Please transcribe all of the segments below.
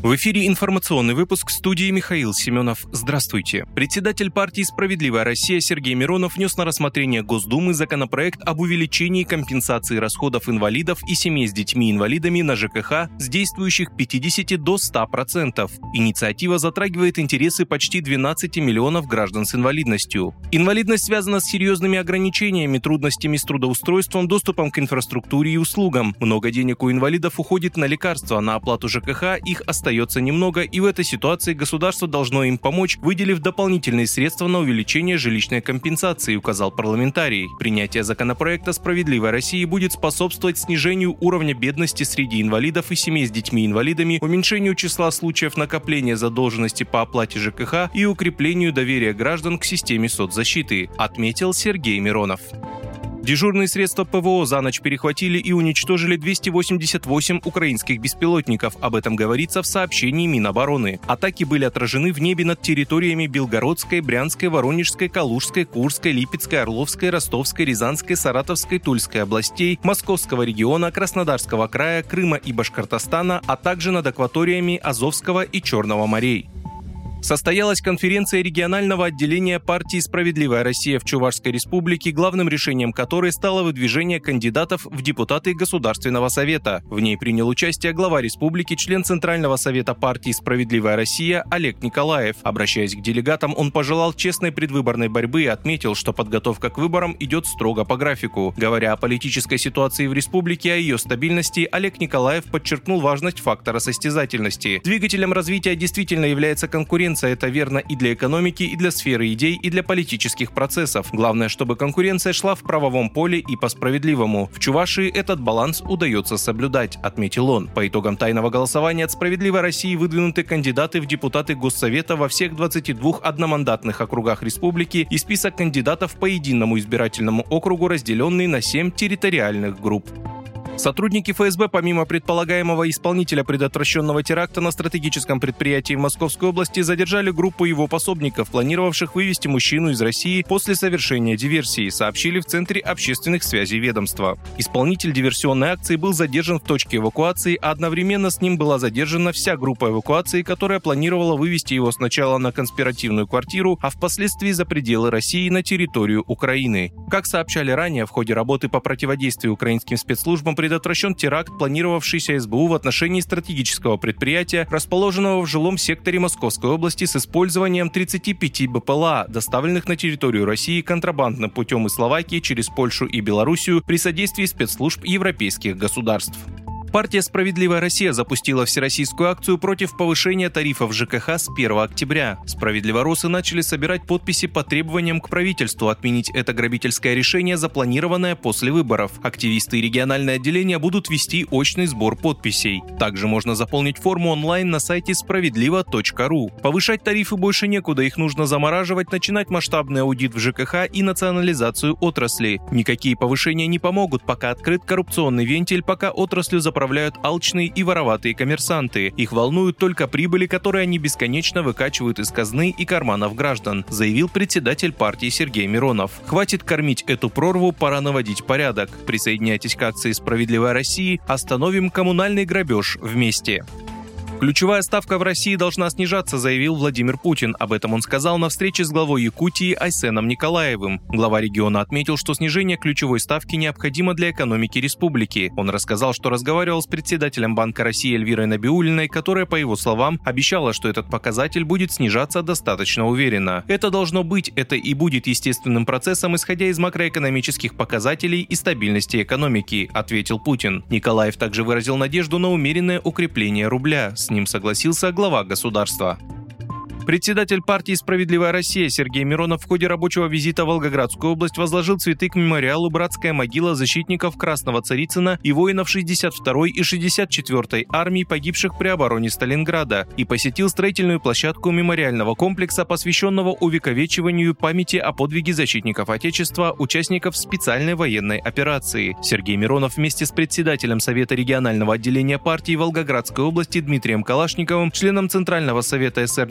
В эфире информационный выпуск, в студии Михаил Семенов. Здравствуйте. Председатель партии «Справедливая Россия» Сергей Миронов внес на рассмотрение Госдумы законопроект об увеличении компенсации расходов инвалидов и семей с детьми-инвалидами на ЖКХ с действующих 50 до 100%. Инициатива затрагивает интересы почти 12 миллионов граждан с инвалидностью. Инвалидность связана с серьезными ограничениями, трудностями с трудоустройством, доступом к инфраструктуре и услугам. Много денег у инвалидов уходит на лекарства, на оплату ЖКХ их остается немного, и в этой ситуации государство должно им помочь, выделив дополнительные средства на увеличение жилищной компенсации, указал парламентарий. Принятие законопроекта «Справедливой России» будет способствовать снижению уровня бедности среди инвалидов и семей с детьми-инвалидами, уменьшению числа случаев накопления задолженности по оплате ЖКХ и укреплению доверия граждан к системе соцзащиты, отметил Сергей Миронов. Дежурные средства ПВО за ночь перехватили и уничтожили 288 украинских беспилотников. Об этом говорится в сообщении Минобороны. Атаки были отражены в небе над территориями Белгородской, Брянской, Воронежской, Калужской, Курской, Липецкой, Орловской, Ростовской, Рязанской, Саратовской, Тульской областей, Московского региона, Краснодарского края, Крыма и Башкортостана, а также над акваториями Азовского и Черного морей. Состоялась конференция регионального отделения партии «Справедливая Россия» в Чувашской республике, главным решением которой стало выдвижение кандидатов в депутаты Государственного совета. В ней принял участие глава республики, член Центрального совета партии «Справедливая Россия» Олег Николаев. Обращаясь к делегатам, он пожелал честной предвыборной борьбы и отметил, что подготовка к выборам идет строго по графику. Говоря о политической ситуации в республике и о ее стабильности, Олег Николаев подчеркнул важность фактора состязательности. Двигателем развития действительно является конкуренция. Это верно и для экономики, и для сферы идей, и для политических процессов. Главное, чтобы конкуренция шла в правовом поле и по-справедливому. В Чувашии этот баланс удается соблюдать, отметил он. По итогам тайного голосования от «Справедливой России» выдвинуты кандидаты в депутаты Госсовета во всех 22 одномандатных округах республики и список кандидатов по единому избирательному округу, разделенный на 7 территориальных групп. Сотрудники ФСБ, помимо предполагаемого исполнителя предотвращенного теракта на стратегическом предприятии в Московской области, задержали группу его пособников, планировавших вывести мужчину из России после совершения диверсии, сообщили в Центре общественных связей ведомства. Исполнитель диверсионной акции был задержан в точке эвакуации, а одновременно с ним была задержана вся группа эвакуации, которая планировала вывести его сначала на конспиративную квартиру, а впоследствии за пределы России на территорию Украины. Как сообщали ранее, в ходе работы по противодействию украинским спецслужбам предотвращен теракт, планировавшийся СБУ в отношении стратегического предприятия, расположенного в жилом секторе Московской области с использованием 35 БПЛА, доставленных на территорию России контрабандным путем из Словакии через Польшу и Белоруссию при содействии спецслужб европейских государств. Партия «Справедливая Россия» запустила всероссийскую акцию против повышения тарифов ЖКХ с 1 октября. Справедливоросы начали собирать подписи по требованиям к правительству отменить это грабительское решение, запланированное после выборов. Активисты и региональное отделение будут вести очный сбор подписей. Также можно заполнить форму онлайн на сайте справедливо.ру. Повышать тарифы больше некуда, их нужно замораживать, начинать масштабный аудит в ЖКХ и национализацию отрасли. Никакие повышения не помогут, пока открыт коррупционный вентиль, пока отраслью заправляют алчные и вороватые коммерсанты. Их волнуют только прибыли, которые они бесконечно выкачивают из казны и карманов граждан, заявил председатель партии Сергей Миронов. Хватит кормить эту прорву, пора наводить порядок. Присоединяйтесь к акции «Справедливая Россия», остановим коммунальный грабеж вместе. Ключевая ставка в России должна снижаться, заявил Владимир Путин. Об этом он сказал на встрече с главой Якутии Айсеном Николаевым. Глава региона отметил, что снижение ключевой ставки необходимо для экономики республики. Он рассказал, что разговаривал с председателем Банка России Эльвирой Набиуллиной, которая, по его словам, обещала, что этот показатель будет снижаться достаточно уверенно. Это должно быть, это и будет естественным процессом, исходя из макроэкономических показателей и стабильности экономики, ответил Путин. Николаев также выразил надежду на умеренное укрепление рубля. С ним согласился глава государства. Председатель партии «Справедливая Россия» Сергей Миронов в ходе рабочего визита в Волгоградскую область возложил цветы к мемориалу «Братская могила» защитников Красного Царицына и воинов 62-й и 64-й армии, погибших при обороне Сталинграда, и посетил строительную площадку мемориального комплекса, посвященного увековечиванию памяти о подвиге защитников Отечества, участников специальной военной операции. Сергей Миронов вместе с председателем Совета регионального отделения партии Волгоградской области Дмитрием Калашниковым, членом Центрального совета СР Николаем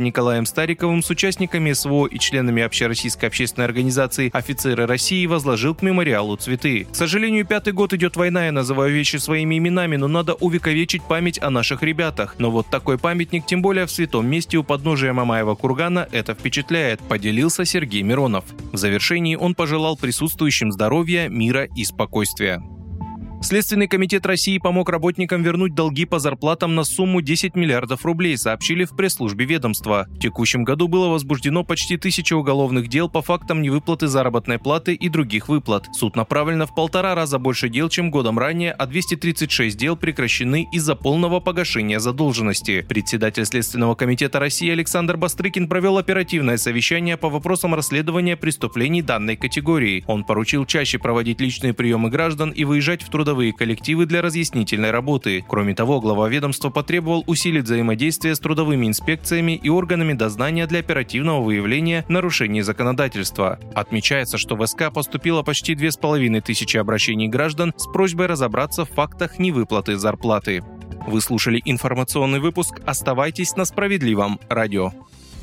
Николаем Стариковым с участниками СВО и членами Общероссийской общественной организации «Офицеры России» возложил к мемориалу цветы. К сожалению, 5-й год идет война, я называю вещи своими именами, но надо увековечить память о наших ребятах. Но вот такой памятник, тем более в святом месте у подножия Мамаева кургана, это впечатляет, поделился Сергей Миронов. В завершении он пожелал присутствующим здоровья, мира и спокойствия. Следственный комитет России помог работникам вернуть долги по зарплатам на сумму 10 миллиардов рублей, сообщили в пресс-службе ведомства. В текущем году было возбуждено почти 1000 уголовных дел по фактам невыплаты заработной платы и других выплат. Суд направлено в 1,5 раза больше дел, чем годом ранее, а 236 дел прекращены из-за полного погашения задолженности. Председатель Следственного комитета России Александр Бастрыкин провел оперативное совещание по вопросам расследования преступлений данной категории. Он поручил чаще проводить личные приемы граждан и выезжать в трудовые коллективы для разъяснительной работы. Кроме того, глава ведомства потребовал усилить взаимодействие с трудовыми инспекциями и органами дознания для оперативного выявления нарушений законодательства. Отмечается, что в СК поступило почти 2500 обращений граждан с просьбой разобраться в фактах невыплаты зарплаты. Вы слушали информационный выпуск. Оставайтесь на Справедливом радио.